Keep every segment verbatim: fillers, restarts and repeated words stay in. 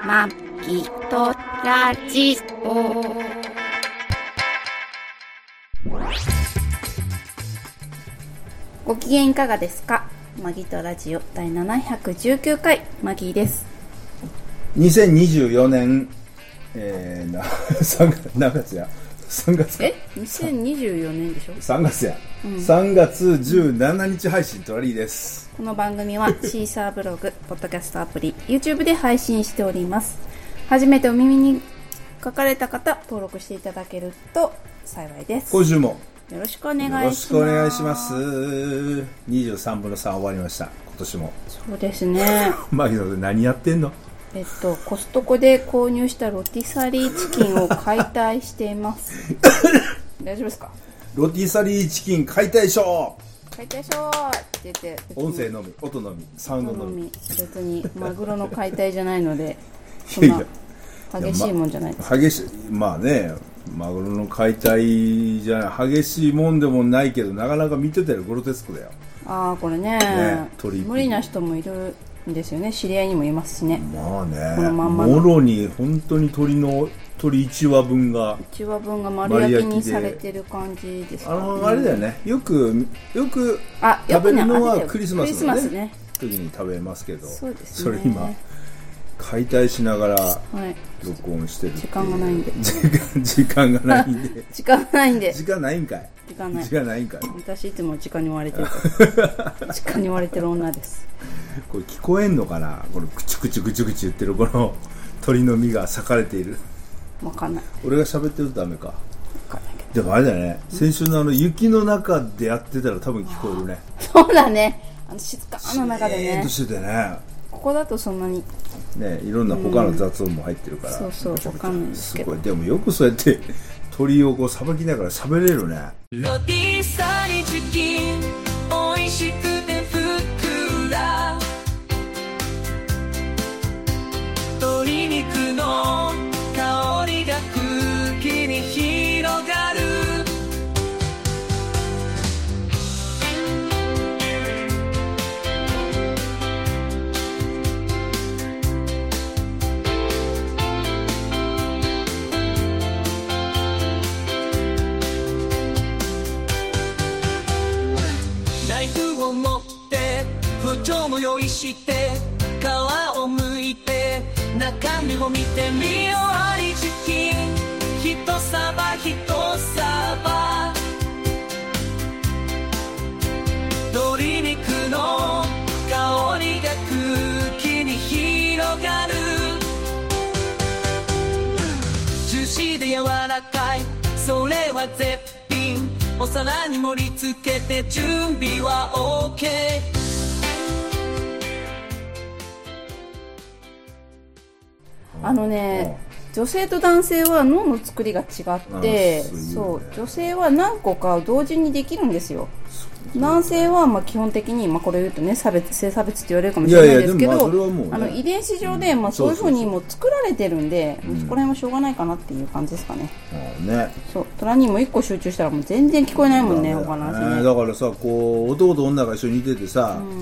まきとラジオ。ご機嫌いかがですか。マギとラジオだいななひゃくじゅうきゅうかい、マギーです。 にせんにじゅうよねん、えー、なさんがつ何月やさんがつかえにせんにじゅうよねんでしょ。 さんがつや、うん、さんがつじゅうしちにち配信トラリーです。 この番組はシーサーブログ、ポッドキャストアプリ、YouTube で配信しております。初めてお耳に書かれた方、登録していただけると幸いです。 今週もよろしくお願いします。 よろしくお願いします。にじゅうさんぶんのさん終わりました、今年も。 そうですね。 マギノで何やってんの？ えっと、コストコで購入したロティサリーチキンを解体しています大丈夫ですか？ ロティサリーチキン解体ショー解体ショーって言って、 音声のみ、音のみ、サウンドのみ。 別にマグロの解体じゃないのでそんな激しいもんじゃないです。 激しい、まあね、マグロの解体じゃない、激しいもんでもないけど、なかなか見てたらグロテスクだよ。 ああ、これ ね, ね無理な人もいるんですよね。知り合いにもいますしね。 まあね、 このまんまもろに本当に鳥の鳥いちわぶんがいちわぶんが丸焼きにされてる感じですか、ね、 あのあれだよね、よくよく食べるのはクリスマスの ね, ね時に食べますけど、 そうですね、 それ今解体しながら録音してる、はい、 時間がないんで時間時間がないんで時間がないんで時間ないんかい時間ない。 時間ないんかい。 私いつも時間に追われてるから時間に追われてる女です。 これ聞こえんのかな、このクチュクチュクチュクチュ言ってるこの鳥の実が裂かれている。 わかんない。 俺が喋ってるとダメか。わかんないけど。 でもあれだよね、うん、先週のあの雪の中でやってたら多分聞こえるね。 そうだね、あの静かな中でね、 シーンとしててね、 ここだとそんなにね、いろんな他の雑音も入ってるから、 うん、そうそうわかんないですけど、 すごい。でもよくそうやって鳥をこうさばきながら喋れるね。 ロティサリーチキン美味しくてふっくら、鶏肉の香りが空気に広がる、ナイフを持って包丁も用意して、皮を剥いて中身を見てみよう。ありチキン一束一束、鶏肉の香りが空気に広がる、ジューシーで柔らかい、それは絶品。お皿に盛り付けて準備は OK。 あのね、女性と男性は脳の作りが違って、そう、女性は何個か同時にできるんですよ。男性はまあ基本的に、まあ、これ言うとね、差別性差別って言われるかもしれないですけど、いやいや、でもまあそれはもうね、あの遺伝子上でまあそういう風にもう作られてるんで、うん、そこら辺はしょうがないかなっていう感じですかね。 あね、 そう、虎にも一個集中したらもう全然聞こえないもんね、他の話ね。 だからさ、こう男と女が一緒にいててさ、うん、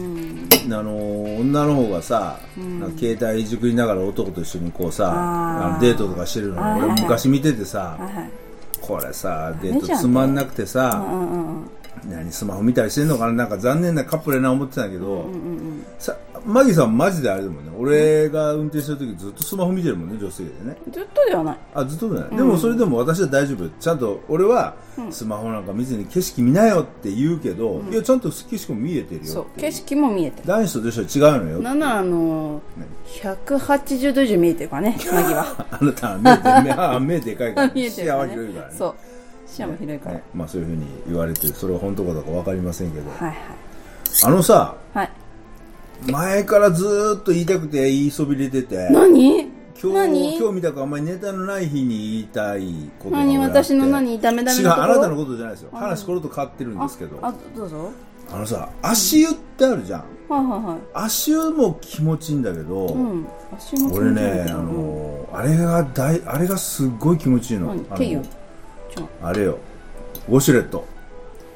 あの女の方がさ、うん、携帯いじくりながら男と一緒にこうさ、あのデートとかしてるのを俺昔見ててさ、はいはい、これさデートつまんなくてさ、うんうんうん、何スマホ見たりしてんのかな、なんか残念なカップルやな思ってたんだけど、うんうんうん、さマギさんマジであれだもんね、俺が運転してる時ずっとスマホ見てるもんね、助手席でね。 ずっとではない。 あ、ずっとではない、うん、でもそれでも私は大丈夫、ちゃんと俺はスマホなんか見ずに景色見なよって言うけど、うん、いやちゃんと景色も見えてるよ。 そう、景色も見えてる。 男子と女子は違うのよ。 なんならあのひゃくはちじゅうど以上見えてるからね、マギはあなたは目で目目でかいから見えてるから、ね、 視野は広いからね。 そう視野も広いから、ねね、 まあそういう風に言われてる、それは本当かどうか分かりませんけど、 はいはい、 あのさ、 はい、 前からずーっと言いたくて言いそびれてて、 何今日今日見たかあんまりネタのない日に言いたいことがあって、何私の何ダメダメなところ、 違う、あなたのことじゃないですよ、話これと変わってるんですけど、 ああどうぞ。 あのさ、足湯ってあるじゃん、 はいはいはい、 足湯も気持ちいいんだけど、うん、足湯も気持ちいいんだけど、俺ね、あのー、あれが大あれがすっごい気持ちいいの。 何手湯、 あれよ、ウォシュレット。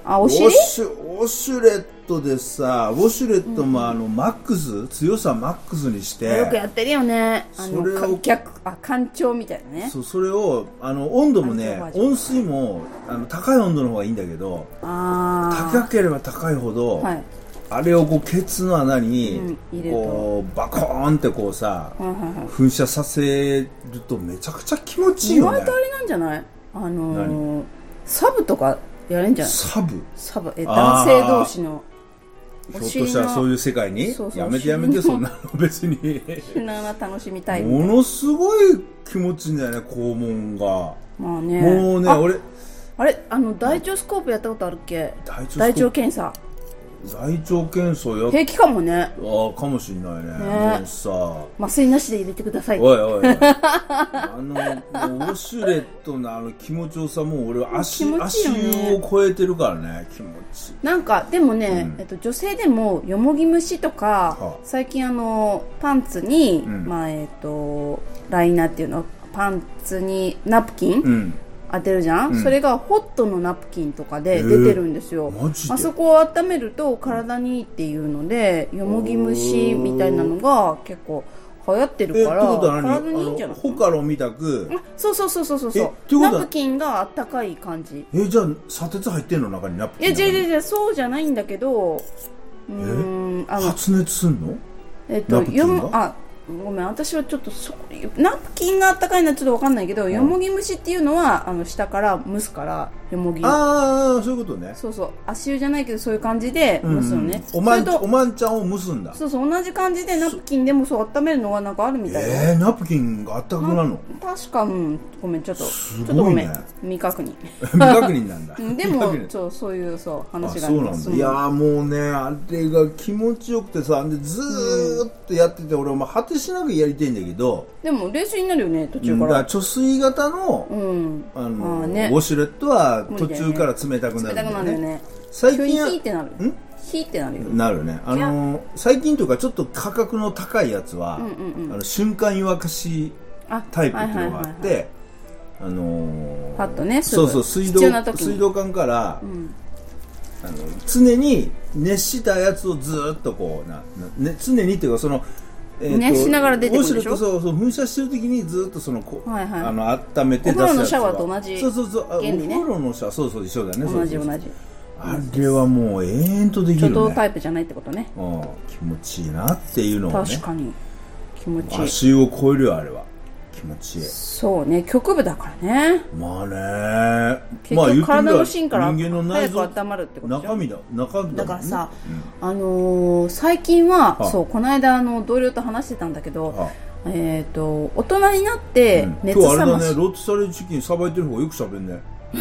あ、お尻ウォシュウォシュレットでさ、ウォシュレットもあの、うん、マックス強さマックスにしてよくやってるよね。あのそれを逆あ干潮みたいなね。 そう、それをあの温度もね、温水もあの高い温度の方がいいんだけど、 あ高ければ高いほど、はい、あれをこうケツの穴に、うん、こうバコーンってこうさ、はいはいはい、噴射させるとめちゃくちゃ気持ちいいよね。 意外とあれなんじゃない？あのー、サブとかやれんじゃない？ サブサブえ男性同士のひょっとしたらそういう世界にそうそうやめてやめてそんなの別にシュナナ楽しみたいものすごい気持ちいいんだよね肛門が。 まあねもうねあ俺あれあの大腸スコープやったことあるっけ？大腸検査大腸検査やっ平気かもね。 ああかもしんないね。ねもうさ麻酔なしで入れてください。 おいおいおいあのウォシュレットのあの気持ちよさもう俺足、ね、足湯を超えてるからね気持ちなんかでもね、うんえっと、女性でもよもぎ虫とか、はあ、最近あのパンツに、うんまあえっと、ライナーっていうのパンツにナプキン、うん当てるじゃん、うん、それがホットのナプキンとかで出てるんですよ、えー、マジであそこを温めると体にいいっていうのでよもぎ虫みたいなのが結構流行ってるから、えー、体にいいんじゃない？ ホカロみたくそうそうそうそうそうそうナプキンがあったかい感じ。 えじゃあ砂鉄入ってんの中にナプキン？ いや違う違うそうじゃないんだけどうーんあの発熱すんの？ えっとよもあごめん私はちょっとそナプキンがあったかいのはちょっと分かんないけど、うん、よもぎ虫っていうのはあの下から蒸すからよもぎああそういうことね。 そうそう足湯じゃないけどそういう感じで蒸すのね、 うんうん、おまんおまんちゃんを蒸すんだ。 そうそう同じ感じでナプキンでもそう温めるのがなんかあるみたいな。えー、ナプキンがあったかくなるの？ 確かうんごめんちょっとすごい、ね、 ちょっとごめん未確認未確認なんだでもそうそういうそう話があります。 そうなんだ。いやーもうねあれが気持ちよくてさでずーっとやってて、うん、俺も果てしなくやりたいんだけどでも冷水になるよね途中から、うん、だから貯水型の、うん、あのあ、ね、ウォシュレットは途中から冷たくなるんだよね。冷たくなるよね。最近はヒーってなるんヒーってなるよなるね。あのー、最近というかちょっと価格の高いやつは、うんうんうん、あの瞬間湯沸かしタイプっていうのがあって、はいはいはいはい、あのー、 パッとねそうそう水道水道管から、うん、あの常に熱したやつをずっとこうなな、ね、常にっていうかそのえー、熱しながら出てくるでしょ。 そうそう噴射してる時にずっとそのこ、はいはい、あの温めて出すやつ。お風呂のシャワーと同じそうそうそう原理ね。お風呂のシャワーそうそう一緒だよね。 同じ同じ。 あれはもう永遠とできるね。 初動タイプじゃないってことね。 うん、気持ちいいなっていうのをね。 確かに気持ちいい。 足湯を超えるよあれは。気持ちいい。 そうね局部だからね。 まあね。 結局体の芯から早く温まるってことでしょ。 中身だ中身だ、ね。 だからさ、うん、あのー、最近は、はあ、そうこの間あの同僚と話してたんだけど、はあ、えっ、ー、と大人になって熱冷まし、うん、今日あれだねローストレーチキンさばいてる方がよく喋んね。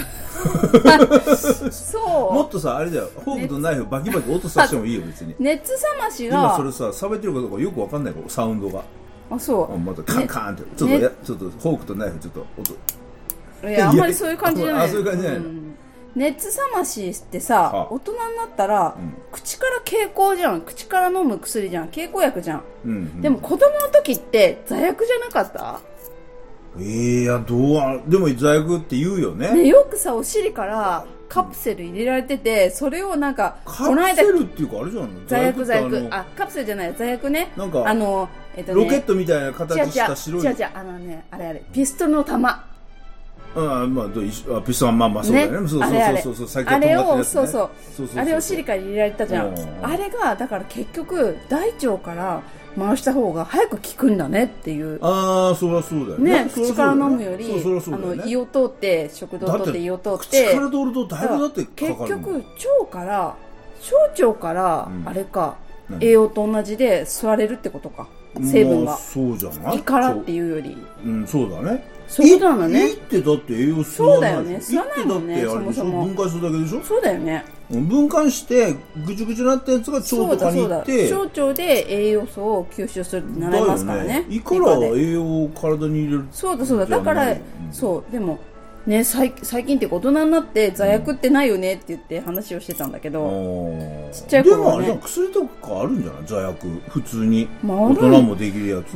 そうもっとさあれだよフォークとナイフバキバキ音させてもいいよ別に。 熱冷ましが今それささばいてるかどうかよくわかんないからサウンドが。 あそうまたカンカンって、ね、ちょっとやちょっとフォークとナイフちょっと音いやあんまりそういう感じじゃない。 あそういう感じじゃないの、うん、 熱冷ましってさ大人になったら、うん、口から経口じゃん口から飲む薬じゃん経口薬じゃん、うんうん、でも子供の時って座薬じゃなかった？ えー、いやどうはでも座薬って言うよ ね, ねよくさお尻からカプセル入れられててそれをなんかカプセルっていうかあれじゃん座薬座薬あカプセルじゃない座薬ねなんかあの、えっとね、 ロケットみたいな形した白い違う違う違うあのねあれあれピストルの弾あまあどうあピストルまあまあそうだよね、ね、そうそうそうそうそうあれをそうそうあれを尻から入れられたじゃんあれがだから結局大腸から回した方が早く効くんだねっていうああそりゃそうだよねね口から飲むよりそうそうそうだよね、あの胃を通って食道を通って胃を通って口から通るとだいぶだってかかる結局腸から小腸から、うん、あれか栄養と同じで吸われるってことか成分が、まあ、 そうじゃない胃からっていうよりうんそうだねそういうことなんだね胃ってだって栄養吸わないでしょ。そうだよね吸わないもんねそもそも分解するだけでしょ。 そうだよね分解してぐちゅぐちゅなったやつが腸とかに行って小腸で栄養素を吸収するって習いますからね胃から栄養を体に入れるそうだそうだだから、うん、そうでもね最近って大人になって座薬ってないよねって言って話をしてたんだけど、うん、ちっちゃい頃はねでもあれ薬とかあるんじゃない座薬普通に大人もできるやつ、 うん、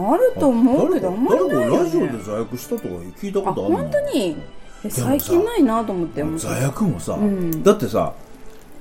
あると思うけどあんまりないよね誰かラジオで座薬したとか聞いたことあるの？ あ本当に最近ないなと思って座薬もさ、うん、だってさ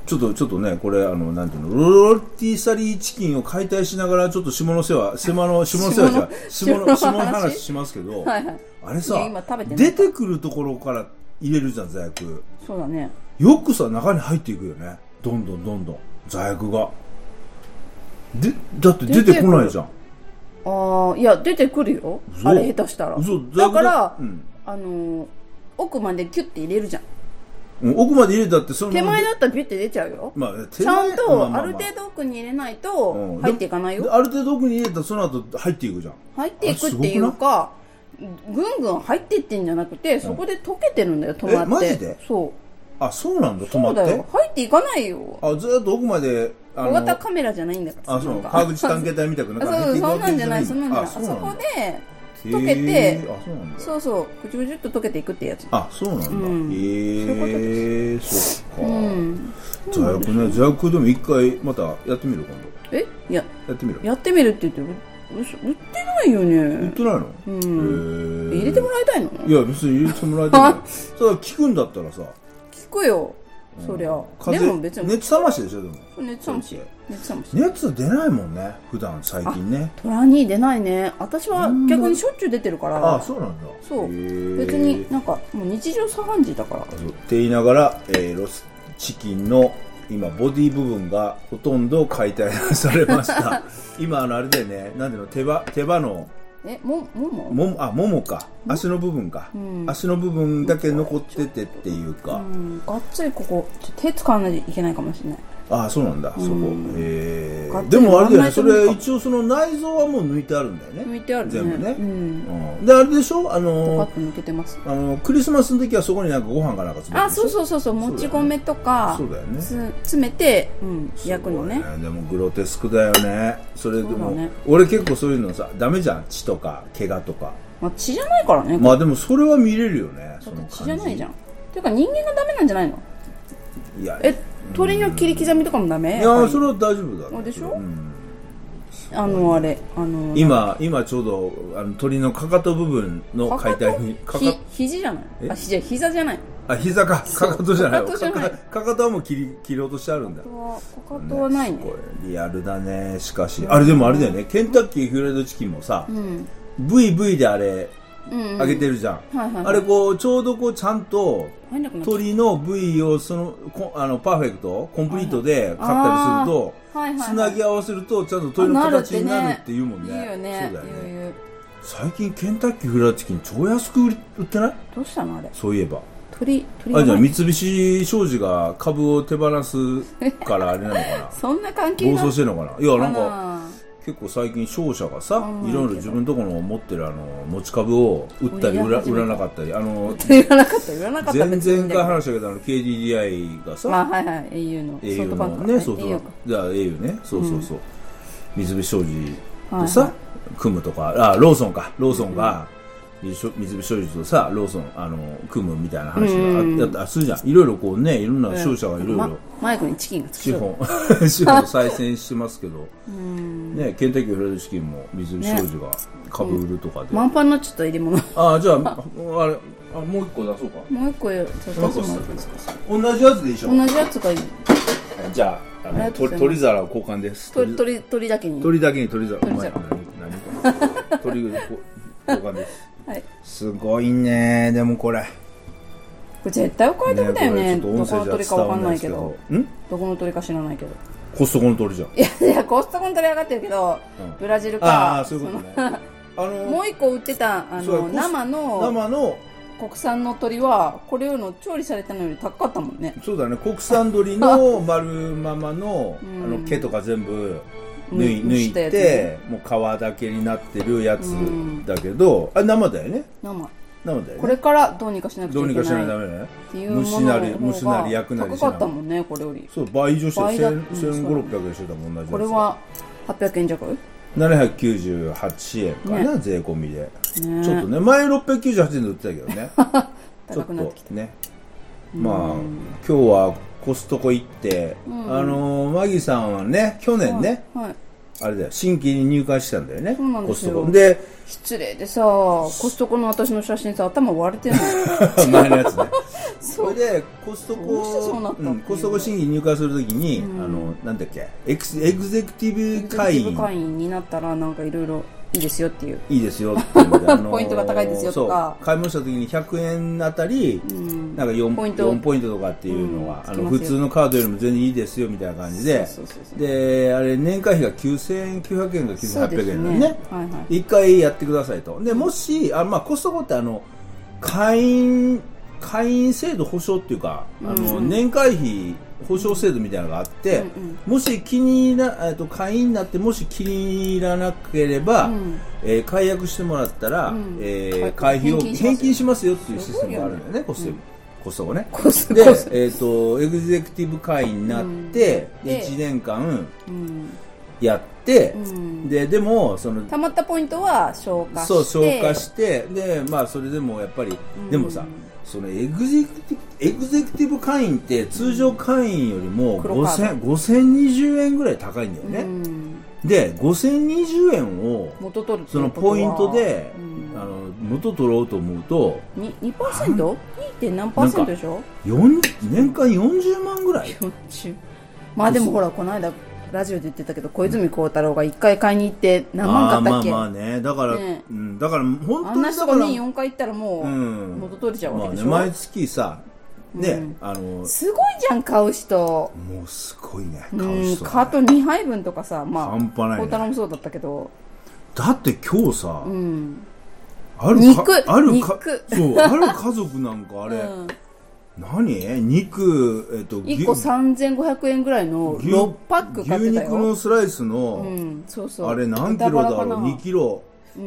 ちょっとちょっとねこれあのなんていうのロティサリーチキンを解体しながらちょっと下の世話下の下の世話じゃ下の下の話しますけど、はいはい、あれさて出てくるところから入れるじゃん座薬。 そうだね。 よくさ中に入っていくよね。どんどんどんどん座薬がでだって出てこないじゃん。 ああいや出てくるよ。あれ下手したら。だから、うん、あのー、奥までキュッて入れるじゃん。 奥まで入れたってその手前だったらビュッて出ちゃうよ、まあ、ちゃんとある程度奥に入れないと入っていかないよ、 うん、ある程度奥に入れたらその後入っていくじゃん。 入っていくっていうかぐんぐん入っていってんじゃなくてそこで溶けてるんだよ止まって。えマジで？そうあそうなんだ止まって。そうだよ入っていかないよ。 あずっと奥まで小型カメラじゃないんだから。 あそう川口探検隊みたくなそうそんなんじゃないそんなんじゃない。そこで溶けて、あそうなんだ。そうそうぐちゅぐちゅっと溶けていくってやつ。 あそうなんだ、うん、へえそっか、うん、座薬ね座薬でも一回またやってみる今度。えいややってみるやってみるって言って売ってないよね。 売ってないの、 うん、へ入れてもらいたいの。 いや別に入れてもらいたいのそれは聞くんだったらさ聞くよそりゃ。でも別に熱冷ましでしょ。でも熱冷まし熱冷まし熱出ないもんね普段最近ね。 虎に出ないね。私は逆にしょっちゅう出てるから。 あそうなんだ。 そう別になんかもう日常茶飯事だから。 そうって言いながら、えー、ロスチキンの今ボディ部分がほとんど解体されました今あのあれだよねなんでの手羽手羽のえももももあももか足の部分か、うん、足の部分だけ残っててっていうか、うん、 がっつりここちょ手使わないといけないかもしれない。 ああそうなんだ、うん、そこへえでもあれだよねそれ一応その内臓はもう抜いてあるんだよね。 抜いてあるね全部ね、 うんうん、であれでしょあの抜けてますあのクリスマスの時はそこになんかご飯かなんか詰めてる。 あそうそうそうそうもち米とかそうだよねつ詰めて、うん、焼くのね。 でもグロテスクだよねそれでも、ね、俺結構そういうのさダメじゃん血とか怪我とか。 まあ、血じゃないからね。 まあでもそれは見れるよね。その血じゃないじゃん。ていうか人間がダメなんじゃないの。 いやえ鳥の切り刻みとかもダメ。 いやそれは大丈夫だ。 でしょ、うん、あのあれあの今今ちょうどあの鳥のかかと部分の解体にかかひ肘じゃないあひ膝じゃないあ膝かかかとじゃないかかとじゃないかかとはもう切り切ろうとしてあるんだ。かかとはないね。 これリアルだね。しかしあれでもあれだよねケンタッキーフライドチキンもさ、うん、ブイブイ であれ揚げてるじゃん、うんうんはいはいはい、あれこうちょうどこうちゃんと鶏の部位をそのあのパーフェクトコンプリートで買ったりすると、はいはいはい、つなぎ合わせるとちゃんと鶏の形になるっていうもんね。 いいよね。 そうだよね。最近ケンタッキーフライドチキン超安く売ってない？ どうしたのあれ。 そういえば鳥鳥あじゃあ三菱商事が株を手放すからあれなのかなそんな関係暴走してるのかな。いやなんか結構最近商社がさいろいろ自分のところの持ってるあの持ち株を売ったり売ら、売らなかったりあの売らなかった売らなかった全然回話したけどあの ケーディーディーアイ がさまあはいはい エーユー のエーユー のねそうそうじゃあ エーユー ねそうそうそう、うん、三菱商事とさ、はいはい、組むとかあローソンかローソンが、うん、三菱商事とさローソンあの組むみたいな話があ、うん、やったするじゃん。いろいろこうねいろんな商社がいろいろマイクにチキンがつく資本資本再生してますけどねケンタッキーフライドチキンも三菱商事が株売るとかで、ねうん、満帆になっちゃった入れ物ああじゃああれあもう一個出そうか。 もう一個出してもらっていいですか。 同じやつでいいでしょ。 同じやつがいい。 じゃああの鳥皿交換です。 鳥鳥鳥だけに鳥だけに鳥皿鳥皿何鳥交換です。はい、すごいね。でもこれこれ絶対お買い得だよ ね, ねどこの鳥かわかんないけどんどこの鳥か知らないけどコストコの鳥じゃん。 いやいやコストコの鳥上がってるけど、うん、ブラジルかああそういうことねあのもう一個売ってたあの生の生の国産の鳥はこれよりの調理されたのより高かったもんね。 そうだね国産鳥の丸ままのあの毛とか全部抜い、抜いて、ね、もう皮だけになってるやつだけど、あれ生だよね。 生生だよね。 これからどうにかしなくちゃいけない。 どうにかしないとダメね。 っていうものの蒸しなり焼くなりしな高かったもんねこれより。 そう倍以上してせんごひゃくろっぴゃくえんしてたもん同じやつ。 これははっぴゃくえん弱。 ななひゃくきゅうじゅうはちえんかな、ね、税込みで、ね、ちょっとね前ろっぴゃくきゅうじゅうはちえんで売ってたけどね高くなってきたね。まあ今日はコストコ行って、うん、あのマギさんはね去年ね、はいはい、あれだよ新規に入会したんだよね。 そうなんですよ。 コストコで失礼でさコストコの私の写真さ頭割れてるの前のやつねそれでコストコ、うん、コストコ審議入会するときに、うん、あのなんだっけエクスエグゼクティブ会員会員になったらなんかいろいろいいですよっていういいですよっていうあのポイントが高いですよとか買い物したときにひゃくえんあたり、うん、なんか 4, ポイントよんポイントとかっていうのは、うん、あの普通のカードよりも全然いいですよみたいな感じでそうそうそうそうであれ年会費がきゅうせんきゅうひゃくえんかきゅうせんはっぴゃくえんなんでね、はいはい、いっかいやってくださいとでもしあ、まあ、コストコってあの会員会員制度保証っていうか、うん、あの年会費保証制度みたいなのがあって、うんうん、もし気に入ら、えっと、会員になってもし気に入らなければ、うんえー、解約してもらったら、うんえー、会費を返金しますよっていうシステムがあるんだよね、コストコストコね。コスで、えっと、エグゼクティブ会員になって、うん、いちねんかんやって、うん、ででもその溜まったポイントは消化してそう消化してでまあそれでもやっぱり、うん、でもさそのエグゼクティブ、エグゼクティブ会員って通常会員よりもごせん、ごせんにじゅうえんぐらい高いんだよね、うん、でごせんにじゅうえんを元取るそのポイントで、うん、あの元取ろうと思うとに, にパーセント? に. 点何パーセントでしょ年間よんじゅうまんぐらいまあでもほらこの間ラジオで言ってたけど小泉孝太郎がいっかい買いに行って何万買ったっけあまあまあねだから、ねうん、だから本当にあんな人が年よんかい行ったらもう元取れちゃうわけでしょ、 まあね、毎月さね、うん、あのすごいじゃん買う人もうすごいね買う人、 ね、カートにはいぶんとかさまあ半端ないね孝太郎もそうだったけどだって今日さ、うん、 ある肉ある肉そうある家族なんかあれ、うん何肉、えっと、 いっこさんぜんごひゃくえんぐらいのろっパック買ってたよ牛肉のスライスの、 うん、そうそうあれ何キロだろうにキロ、うん、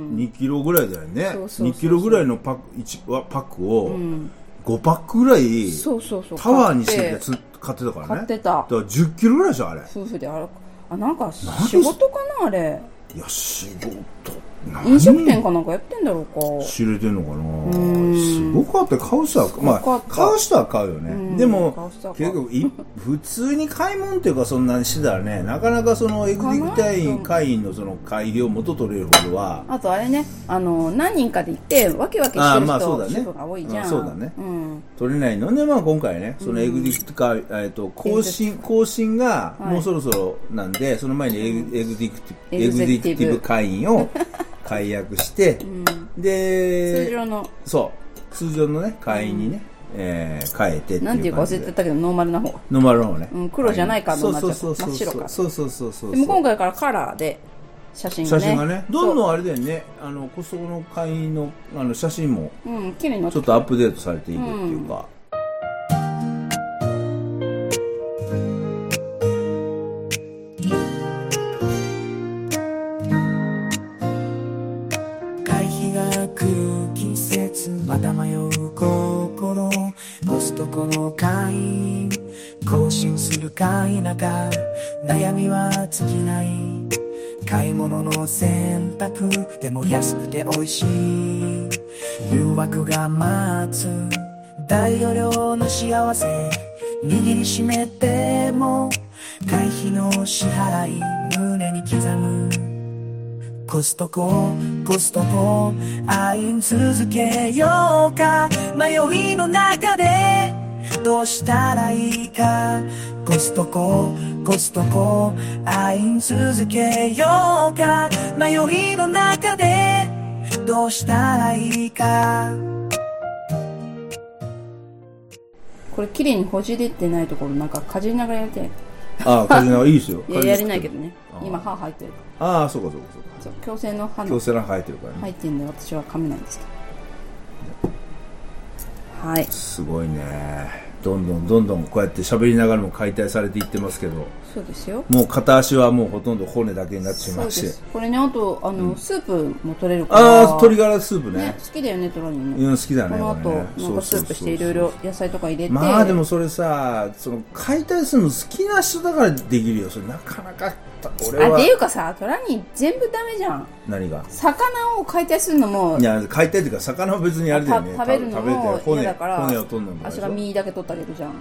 にキロぐらいだよねそうそうそうそうにキロぐらいのパックいちパックをごパックぐらいそうそうそうタワーにして買ってたからね買ってただからじゅっキロぐらいでしょあれ夫婦であれあなんか仕事かなあれいや仕事飲食店かなんかやってんだろうか知れてんのかなすごかった買う人はまあ買う人は買うよねでも結構い普通に買い物っていうかそんなにしてたらねなかなかそのエグゼクティブ会員のその会費を元取れるほどはあとあれねあの何人かで行ってわけわけしてる人主婦が多いじゃんそうだね、うん、取れないのでまあ今回ねそのエグゼクティブ会、えー、と更新更新がもうそろそろなんで、はい、その前にエグ、エグゼクティブエグゼクティブ会員を解約して、うん、で通常のそう通常のね会員にね、うんえー、変えてっていうなんていうか忘れてたけどノーマルな方ノーマルの方ね、 うん、黒じゃないカードになっちゃった真っ白かそうそうそうそうでも今回からカラーで写真がね写真がねどんどんあれだよねあのコストコの会員のあの写真もちょっとアップデートされていくっていうか、うんまた迷う心コストコの会員更新するか否か悩みは尽きない買い物の選択でも安くて美味しい誘惑が待つ大容量の幸せ握りしめても会費の支払い胸に刻むコストココストコ会員続けようか迷いの中でどうしたらいいかコストココストコ会員続けようか迷いの中でどうしたらいいかこれ綺麗にほじれてないところなんかかじりながらやりたいああかじりながらいいですよいややれないけどね今歯入ってるああそうかそうかそうか矯正の歯の矯正の歯入ってるからね入ってるんで私は噛めないんですけどはいすごいねどんどんどんどんこうやって喋りながらも解体されていってますけどそうですよもう片足はもうほとんど骨だけになってしまうしこれねあとあの、うん、スープも取れるからああ鶏ガラスープ ね, ね好きだよねトラニーねうん好きだねこの後、ね、なんかスープしていろいろ野菜とか入れてまあでもそれさその解体するの好きな人だからできるよそれなかなか俺はあっていうかさトラニー全部ダメじゃん何が魚を解体するのもいや解体っていうか魚は別にあれだよね食べるのも嫌だから骨を取るのも足が身だけ取ってあげるじゃん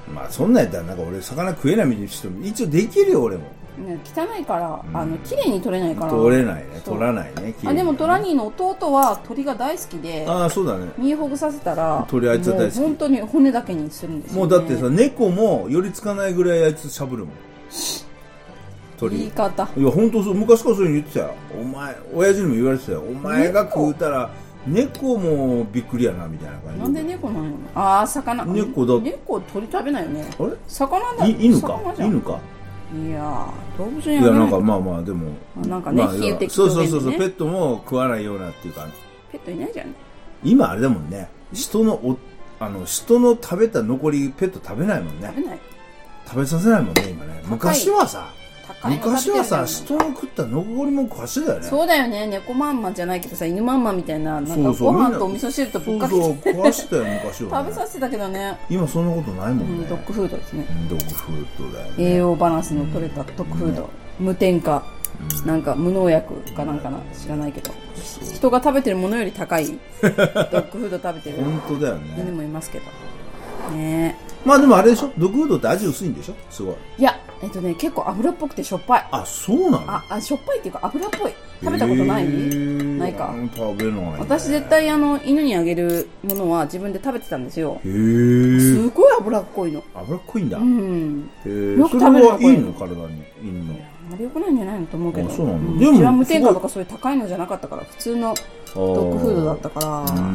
まあそんなんやったらなんか俺魚食えないみたいにしても一応できるよ俺も。 ね、汚いから、うん、あの綺麗に取れないから。 取れないね、取らないね。 あでもトラニーの弟は鳥が大好きで、 ああそうだね。 身ほぐさせたら鳥あいつは大好き。 本当に骨だけにするんですよ、ね。 もうだってさ猫も寄りつかないぐらいあいつしゃぶるもん。鳥。 言い方。 いや本当そう昔からそういうの言ってたよ。お前親父にも言われてたよ。お前が食うたら猫もびっくりやなみたいな感じ。 なんで猫なの？ああ魚。 猫だ。 猫鳥食べないよね。 あれ？ 魚だ。 犬か。犬か。 いや動物にいやなんかまあまあでもなんかね、 まあ、 比喩的そうそうそうそうペットも食わないようなっていうかペットいないじゃん。 今あれだもんね人のおあの人の食べた残りペット食べないもんね。 食べない。 食べさせないもんね今ね。昔はさ昔はさ人の食った残りも食わしてたよね。 そうだよね。猫まんまじゃないけどさ犬まんまみたいななんかご飯とお味噌汁とぶっかけてそうそう食わしてたよ昔は、 ね、食べさせてたけどね。今そんなことないもんね、 うん、ドッグフードですね。 ドッグフードだよね。 栄養バランスの取れたドッグフード、うん、無添加、うん、なんか無農薬かなんかな知らないけど、うん、人が食べてるものより高いドッグフード食べてる本当だよね。 犬もいますけどね。 まあでもあれでしょドッグフードって味薄いんでしょすごい。 いやえっとね結構油っぽくてしょっぱい。 あそうなの。 ああしょっぱいっていうか油っぽい。食べたことない？ないか。 食べない、ね。 私絶対あの犬にあげるものは自分で食べてたんですよ。 へえ。 すごい脂っこいの。 脂っこいんだ。 うん。 へえ。よく食べるの。それはいいの体に犬の。 あれ良くないんじゃないのと思うけど。 あそうなの。 うん、でもうちは無添加とかそういう高いのじゃなかったから普通のドッグフードだったから。うん。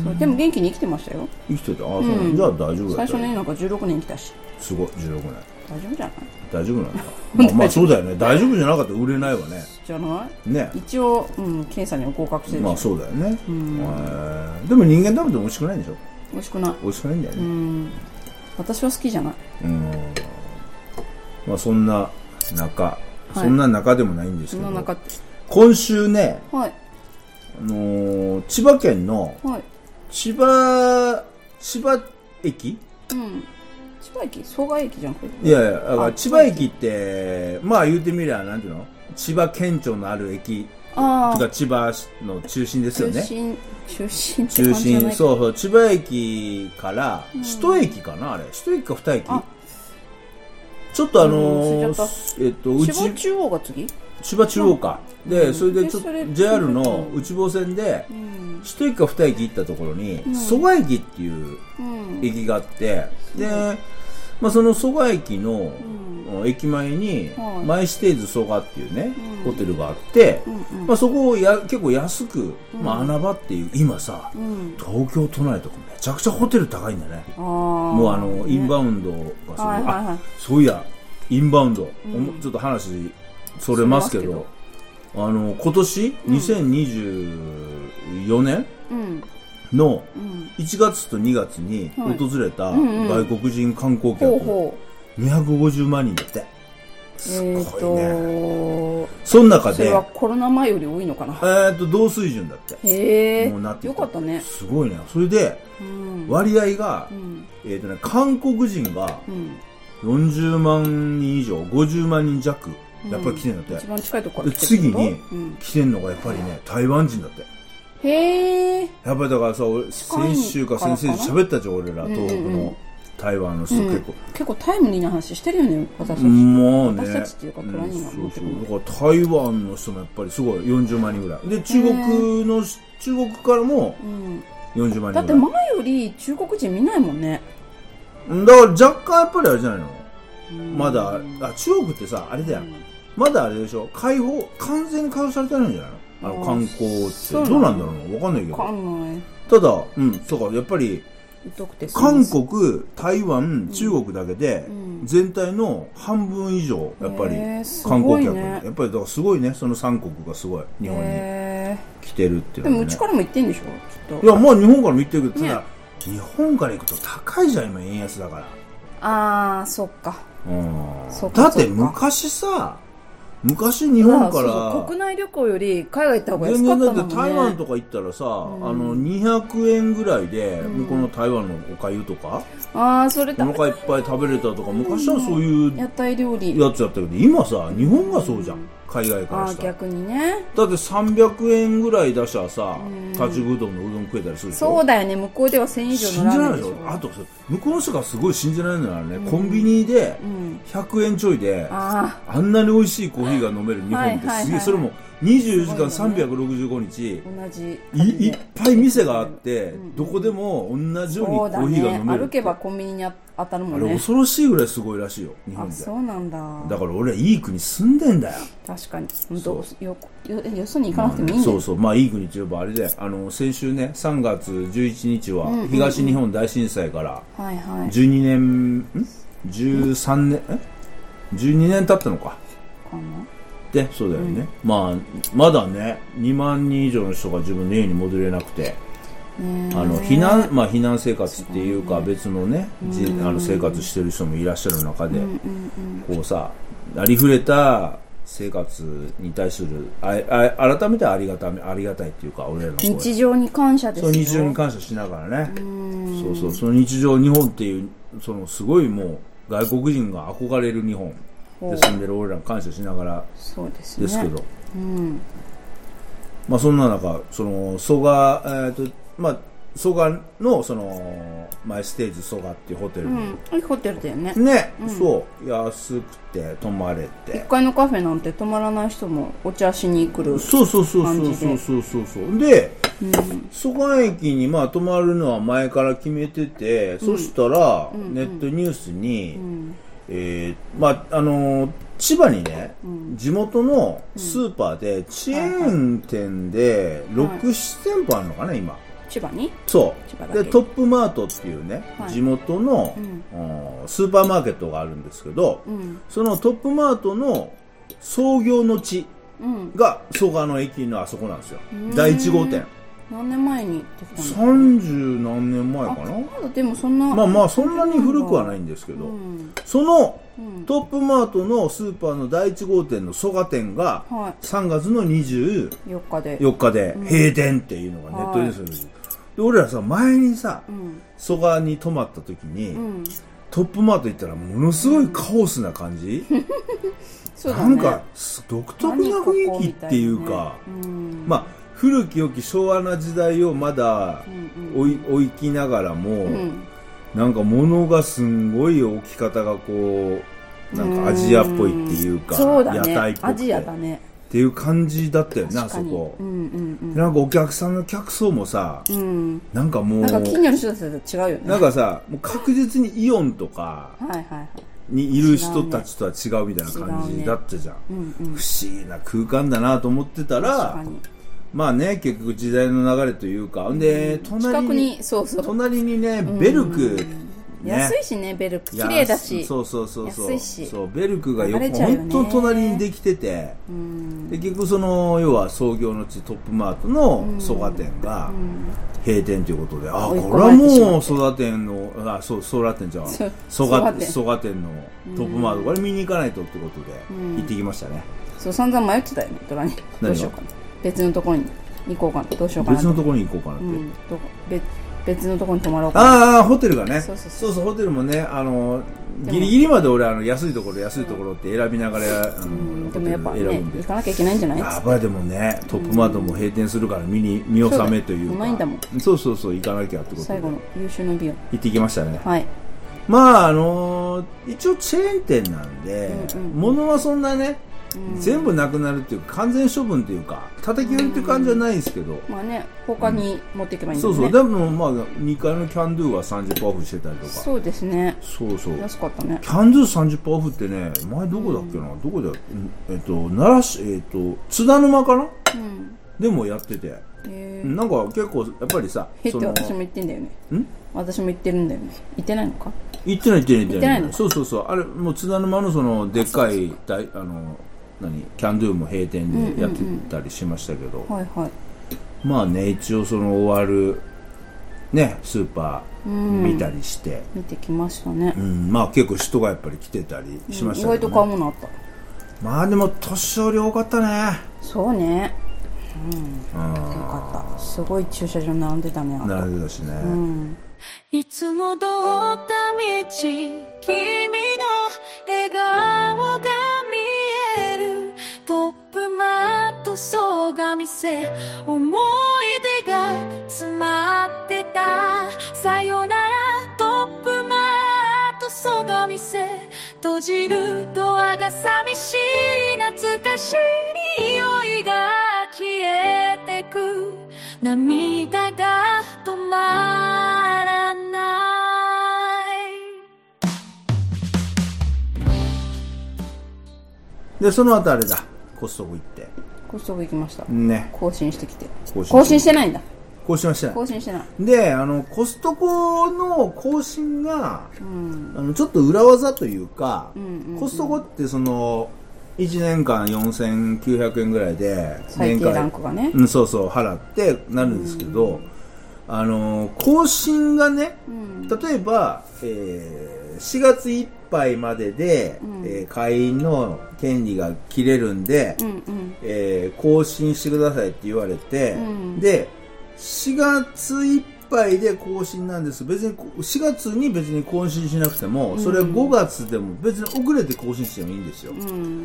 でも元気に生きてましたよ。 生きてた。あそう、うん、じゃあ大丈夫だ。 最初ねなんかじゅうろくねん生きたし。 すごいじゅうろくねん。 大丈夫じゃない？ 大丈夫なんだ。まあ、まあそうだよね。大丈夫じゃなかったら売れないわね。 じゃない？ ね。 一応、うん、検査には合格してる。 まあそうだよね。うん、でも人間食べても美味しくないんでしょ？ 美味しくない。 美味しくないんだよね。うん。 私は好きじゃない。うん。 まあそんな中、はい、そんな中でもないんですけど。そんな中って。今週ね、はい。あのー、千葉県の、はい。千葉、千葉駅？うん。 千葉駅蘇我駅じゃん。 いやいやだから千葉駅ってまあ言うてみりゃなんていうの千葉県庁のある駅とか千葉の中心ですよね。 中心中心って中心そうそう千葉駅から首都駅かな、うん、あれ首都駅か二駅ちょっとあのー、えっと千葉中央が次千葉中央か、うん、で、うん、それでちょっと ジェイアール の内房線で、うん、首都駅か二駅行ったところに、うん、蘇我駅っていう駅があって、うん、でまあ、その蘇我駅の、うん、駅前に、はい、マイステイズ蘇我っていうね、うん、ホテルがあって、うんうんまあ、そこをや結構安く、うんまあ、穴場っていう今さ、うん、東京都内とかめちゃくちゃホテル高いんだね。あもうあの、ね、インバウンドがすごい、はいはいはい、あそういやインバウンド、うん、ちょっと話それますけどあの今年、うん、にせんにじゅうよねん、うんのいちがつとにがつに訪れた外国人観光客にひゃくごじゅうまんにんだって。すごいね。えー、その中でそれはコロナ前より多いのかな。 えーと同水準だって。 へえ。もうなってよかったね。 すごいね。それで割合が、うん、えーとね韓国人がよんじゅうまんにん以上、ごじゅうまんにん弱やっぱり来てんだって。うん、 一番近いところから来てる。で次に来てんのがやっぱりね台湾人だって。 へえ。 やっぱりだからさ、先週か先々週喋ったじゃん俺ら、東北の台湾の人、うん、結構結構タイムリーな話してるよね私たち。 もうね。 私たちっていうかトラニーが、 うん、そうそうだから台湾の人もやっぱりすごいよんじゅうまんにんぐらいで中国の中国からもよんじゅうまんにんぐらい、だって前より中国人見ないもんね。 だから若干やっぱりあれじゃないの、まだあ中国ってさあれだよ、うん、まだあれでしょ開放完全に開放されてないんじゃないのあの観光ってどうなんだろうな分かんないけどかんないただうんそうかやっぱり韓国台湾中国だけで全体の半分以上やっぱり観光客、ね、やっぱりだからすごいねそのさん国がすごい日本に来てるっていうの、ね、 でもうちからも行ってんでしょきっと。いやまあ日本からも行ってるけど、ね、ただ日本から行くと高いじゃん今円安だから。 ああそっか、 うん、そっかだって昔さ昔日本からそうそう国内旅行より海外行った方が安かったもんね。全然だって台湾とか行ったらさ、うん、あのにひゃくえんぐらいで向こうの台湾のお粥とか、 うん、あそれお腹いっぱい食べれたとか昔はそういう屋台料理やつやったけど今さ日本がそうじゃん、うん、 海外からあしたら。 逆にね。 だってさんびゃくえんぐらい出したらさ、勝ちうどんのうどん食えたりするでしょ。 そうだよね、向こうではせん以上のラーメンでしょ。 信じられないでしょ。あと向こうの人がすごい信じられないのはね、うん、コンビニでひゃくえんちょいで、うん、あ, あんなに美味しいコーヒーが飲める日本ってすげえ、それもにじゅうよじかんさんびゃくろくじゅうごにち、同じ い, いっぱい店があって、うん、どこでも同じようにコーヒーが飲める、 ね、歩けばコンビニに当たるもんね。 あれ恐ろしいぐらいすごいらしいよ、日本で。 あ、そうなんだ。 だから俺はいい国住んでんだよ。 確かに。どうよよよそに行かなくてもいいんだよ、 まあ、そうそう、まあいい国って言えばあれで、あの先週ねさんがつじゅういちにちは東日本大震災からじゅうにねん、んじゅうさんねんえじゅうにねん経ったのかかなで、そうだよね、うん、まあまだねにまんにん以上の人が自分の家に戻れなくて、あの避難、まあ、避難生活っていうか別のね、うん、あの生活してる人もいらっしゃる中で、うん、こうさありふれた生活に対するああ改めてありがたありがたいっていうか、俺らの日常に感謝ですよ。 そう日常に感謝しながらね、そうそう、その日常日本っていうそのすごいもう外国人が憧れる日本で住んでる俺らに感謝しながらですけど、そうですね、うん、まあそんな中その蘇我、えーとまあ蘇我のそのマイステージ蘇我っていうホテルに、 うん、ホテルだよね。 ね、うん、そう安くて泊まれて、いっかいのカフェなんて泊まらない人もお茶しに来る感じで。 そうそうそうそうそうそうそうで、蘇我、うん、駅にまあ泊まるのは前から決めてて、うん、そしたら、うん、ネットニュースに、うん、えー、まああのー、千葉にね、うん、地元のスーパーでチェーン店でろく、なな店舗あるのかな今。 千葉にそうでトップマートっていうね、はい、地元の、うん、スーパーマーケットがあるんですけど、うん、そのトップマートの創業の地が蘇我の駅のあそこなんですよ、うん、だいいち号店。 何年前にできたんですか？ さんじゅう何年前かな。 まだでもそんなまあまあそんなに古くはないんですけど、うん、そのトップマートのスーパーのだいいち号店の蘇我店がさんがつのにじゅうよっかで閉店っていうのがネットニュースに出てる。で俺らさ前にさ蘇我、うん、に泊まった時に、うん、トップマート行ったらものすごいカオスな感じ、うんそうだね、なんか独特な雰囲気っていうか、ねうん、まあ古き良き昭和な時代をまだ追い、追いきながらも、うん、なんか物がすんごい置き方がこうなんかアジアっぽいっていうか、 そうだね、 屋台っぽくてアジアだねっていう感じだったよね、あそこ、うんうんうん、なんかお客さんの客層もさ、うん、なんかもうなんか近所の人たちと違うよね。 なんかさもう確実にイオンとかにいる人たちとは違うみたいな感じだったじゃん、ねうんうん、不思議な空間だなと思ってたらまあね結局時代の流れというか、うん、で隣 に, にそうそう隣にねベルク、うんね、安いしねベルク綺麗だしそうそうそうそう安いしそうベルクがよく本当隣にできてて、うん、で結局その要は創業の地トップマートの蘇我店が閉店ということで、うん、あこれはもう蘇我店のあそう蘇我店じゃん蘇我店のトップマート、うん、これ見に行かないとってことで行ってきましたね、 うん、そう散々迷ってたよねドラにどうしようかな別のところに行こうかなどうしようかな別のところに行こうかなって、うん、 どこ別別のところに泊まろうかな。 ああホテルがねそうそう そう、そうそうホテルもねあのギリギリまで俺あの安いところ安いところって選びながら、うん、あの、うん、 でもやっぱね行かなきゃいけないんじゃない？ やっぱりでもねトップマートも閉店するから見に見納めというかうまいんだもんそうそうそう行かなきゃってことで最後の優秀の美を行ってきましたね。 はいまああのー、一応チェーン店なんで、うんうん、物はそんなねうん、全部なくなるっていうか完全処分っていうか叩き売りっていう感じはないんですけど、 まあね他に持っていけばいいんだよね、 そうそうでもまあにかいのキャンドゥは さんじゅっパーセント オフしてたりとかそうですねそうそう安かったねキャンドゥ さんじゅっパーセント オフってね前どこだっけな、うん、どこだえっと奈良市えっと津田沼かな、うん、でもやっててなんか結構やっぱりさへって私も言ってんだよねん私も言ってるんだよね言ってないのか言ってない言ってない言ってないのそうそうそうあれもう津田沼のそのでっかい大あの何キャンドゥも閉店でやってたりしましたけど、うんうんうんはいはい、まあね一応その終わるねスーパー見たりして、 うん、見てきましたね、 うん、まあ結構人がやっぱり来てたりしましたけど、ねうん、 意外と買うものあったまあでも年寄り多かったねそうねうんよかったすごい駐車場並んでたね並んでたしね、うん、 いつも通った道君の笑顔が見える遠塗装が店思い出が詰まってたさよならトップマー塗装が店閉じるドアが寂しい懐かしい匂いが消えてく涙が止まらないでその後あれだコストコ行ってコストコ行きましたね更新してきて更新更新してないんだ更新はしてない更新してないであのコストコの更新が、 うん、 あのちょっと裏技というか、 うんうんうん、 コストコってそのいちねんかんよんせんきゅうひゃくえんぐらいで最低ランクがね、 うん、そうそう払ってなるんですけど、うん、あの更新がね、うん、例えば、えー、しがついっぱいまでで、うんえー、会員の権利が切れるんで、うんうんえー、更新してくださいって言われて、うん、でしがついっぱいで更新なんです。別にしがつに別に更新しなくても、それはごがつでも別に遅れて更新してもいいんですよ。うん、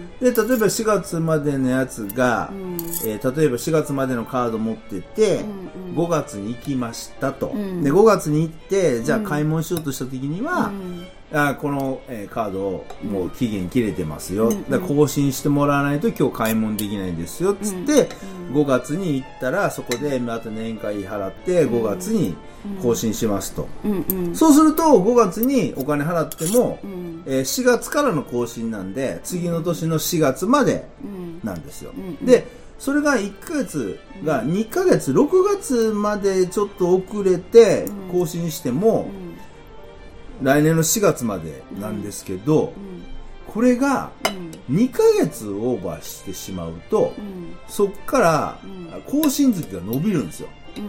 で例えばしがつまでのやつが、うんえー、例えばしがつまでのカード持ってて、うんうん、ごがつに行きましたと、うん、でごがつに行ってじゃあ買い物しようとした時には、うんあこの、えー、カードもう期限切れてますよ、うん、だから更新してもらわないと今日買い物できないんですよっつって、うん、ごがつに行ったらそこでまた年会費払ってごがつに更新しますと、うんうん、そうするとごがつにお金払っても、うんえー、しがつからの更新なんで次の年のしがつまでなんですよ、うんうん、でそれがいっかげつがにかげつろくがつまでちょっと遅れて更新しても、うんうん来年のしがつまでなんですけど、うん、これがにかげつオーバーしてしまうと、うん、そっから更新月が伸びるんですよ、うん、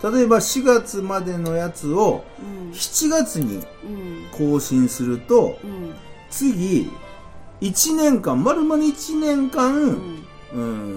例えばしがつまでのやつをしちがつに更新すると、うん、次いちねんかん丸々いちねんかん、うんうん、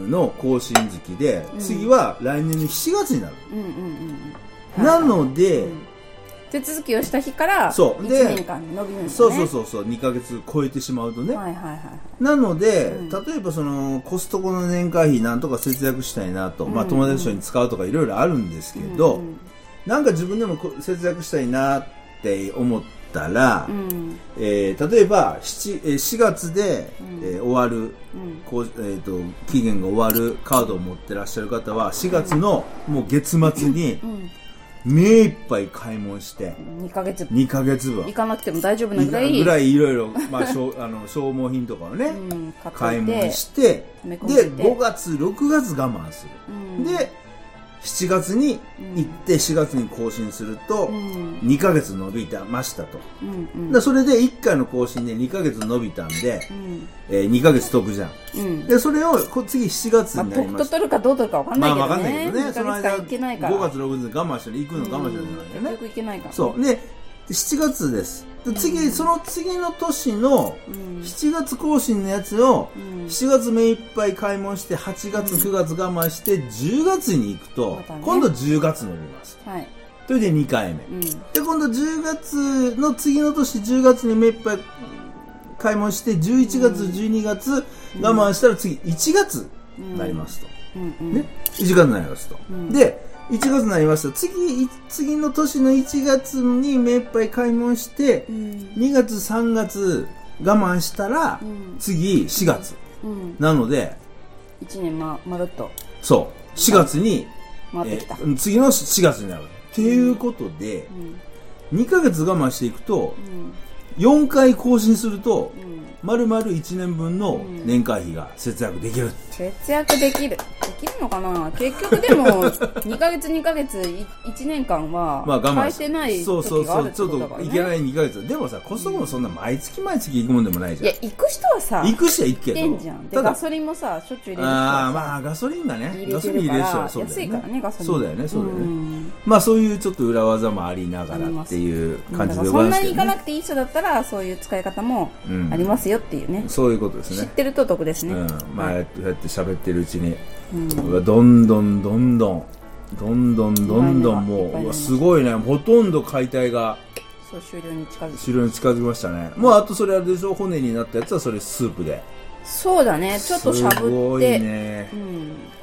の更新月で、うん、次は来年のしがつになる、うんうんうん、なので、うん手続きをした日からいちねんかん伸びるんですよね。そうそうそうそうにかげつ超えてしまうとね。はいはいはい、なので、うん、例えばそのコストコの年会費なんとか節約したいなと、うんうん、まあ友達と一緒に使うとかいろいろあるんですけど、うんうん、なんか自分でも節約したいなって思ったら、うんえー、例えば 7, しがつで、うんえー、終わる、うんこうえーと、期限が終わるカードを持ってらっしゃる方はしがつのもう月末に、うん目いっぱい買い物してにかげつぶんにかげつぶん行かなくても大丈夫なぐらいぐらいいろいろ、まあ、しょあの消耗品とかをね、うん、買い物してでごがつろくがつ我慢する、うん、でしちがつに行ってしがつに更新するとにかげつ伸びてましたと、うんうん、だそれでいっかいの更新でにかげつ伸びたんで、うんえー、にかげつ得じゃん、うん、でそれを次しがつになりました、まあ、 得と取るかどう取るか分かんないけどね、まあ、分かんないけどねその間ごがつろくがつ我慢して行くの我慢してるんだよね、 結局行けないから、ね、 そうでしちがつですで次、うん、その次の年のしちがつ更新のやつを、うん、しちがつ目いっぱい買い物してはちがつくがつ我慢してじゅうがつに行くと、ね、今度じゅうがつ伸びます、はい、それでにかいめ、うん、で今度じゅうがつの次の年じゅうがつに目いっぱい買い物してじゅういちがつ、うん、じゅうにがつ我慢したら次いちがつになりますと、うんうん、ね、いちがつになりますと、うん、でいちがつになりました。次、次の年のいちがつに目いっぱい買い物して、うん、にがつ、さんがつ我慢したら、うん、次しがつ、うん。なので、 いちねんま、まるっと。 そう。しがつに、 回ってきた。 えー、次のしがつになる。っていうことで、うん、にかげつ我慢していくと、うん、よんかい更新すると、うん丸々いちねんぶんの年会費が節約できる、うん、 節約できるできるのかな結局でもにかげつにかげついちねんかんは返してない時があるってことだからね、 そうそうそうちょっといけないにかげつでもさコストコもそんな毎月毎月行くもんでもないじゃん、 いや行く人はさ行く人は行くけど行ってんじゃんでガソリンもさしょっちゅう入れる人はさあまあガソリンがねガソリン入れる人はそうだよね安いからねガソリンそうだよねそうだよね、うん、まあそういうちょっと裏技もありながらっていう感じでございますけど、ね、 そんなに行かなくていい人だったらそういう使い方もありますよっていうね、 うん、そういうことですね知ってると得ですね、 うん、まあやって喋ってるうちに、うん、どんどんどんどんどんどんどんどんもうすごいねほとんど解体がそう終了に近づき終了に近づきましたね、うん、もうあとそれあれでしょ骨になったやつはそれスープでそうだねちょっとしゃぶってすごいね、うん、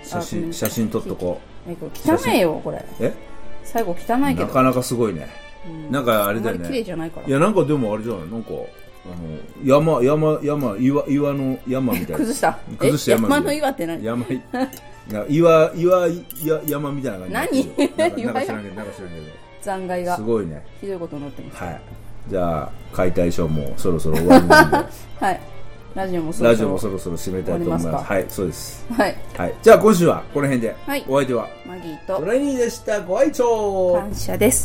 写真写真撮っとこう。 えこれ汚いよこれ。 え最後汚いけどなかなかすごいね、うん、なんかあれだよね。 綺麗じゃないから。 いやなんかでもあれじゃない、なんかあの山山山岩岩の山みたいな。 崩した崩した山。 山の岩って何？ 山岩岩岩山みたいな感じ。 何？ なんか知らんけどなんか知らんけど。 残骸がすごいね。 ひどいことになってます。 はい。じゃあ解体ショーもそろそろ終わりなんで。 はい。ラジオもそろそろラジオもそろそろ締めたいと思います。ますはい、そうです。 はい。 はい。じゃあ今週はこの辺で。はい。お相手はマギーとトレニーでした。ご愛聴感謝です。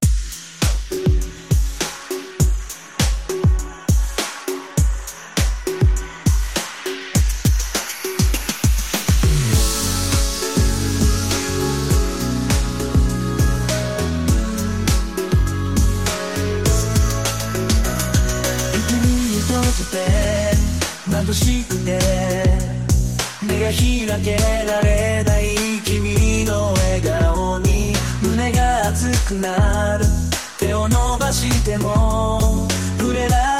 眩しくて目が開けられない君の笑顔に胸が熱くなる。手を伸ばしても触れられない